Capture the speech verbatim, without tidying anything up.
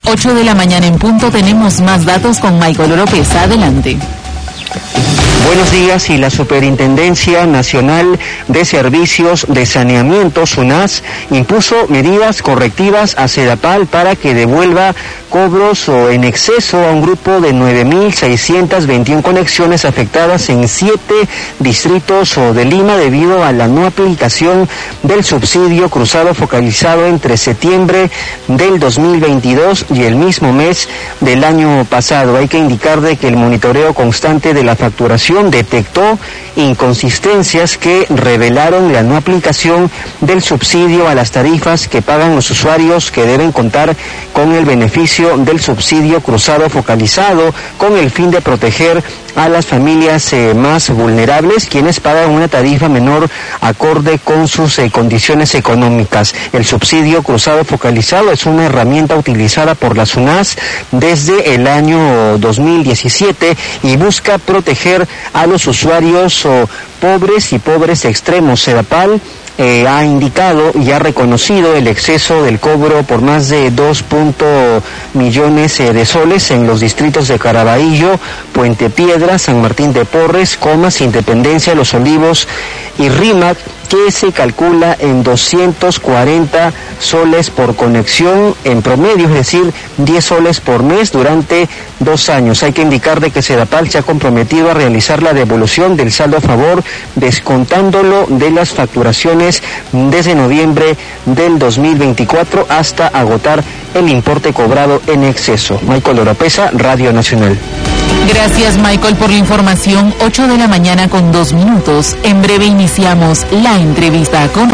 ocho de la mañana en punto, tenemos más datos con Michael Oropesa. Adelante. Buenos días. Y la Superintendencia Nacional de Servicios de Saneamiento, SUNAS, impuso medidas correctivas a Sedapal para que devuelva cobros o en exceso a un grupo de nueve mil seiscientas veintiuna conexiones afectadas en siete distritos de Lima debido a la no aplicación del subsidio cruzado focalizado entre septiembre del dos mil veintidós y el mismo mes del año pasado. Hay que indicar de que el monitoreo constante de la facturación detectó inconsistencias que revelaron la no aplicación del subsidio a las tarifas que pagan los usuarios que deben contar con el beneficio del subsidio cruzado focalizado con el fin de proteger a las familias eh, más vulnerables, quienes pagan una tarifa menor acorde con sus eh, condiciones económicas. El subsidio cruzado focalizado es una herramienta utilizada por la SUNAS desde el año dos mil diecisiete y busca proteger a los usuarios oh, pobres y pobres extremos. Sedapal Eh, ha indicado y ha reconocido el exceso del cobro por más de dos millones eh, de soles en los distritos de Caraballo, Puente Piedra, San Martín de Porres, Comas, Independencia, Los Olivos y Rímac, que se calcula en doscientos cuarenta soles por conexión en promedio, es decir, diez soles por mes durante dos años. Hay que indicar de que Sedapal se ha comprometido a realizar la devolución del saldo a favor, descontándolo de las facturaciones desde noviembre del dos mil veinticuatro hasta agotar el importe cobrado en exceso. Michael Oropesa, Radio Nacional. Gracias, Michael, por la información. ocho de la mañana con dos minutos. En breve iniciamos la entrevista con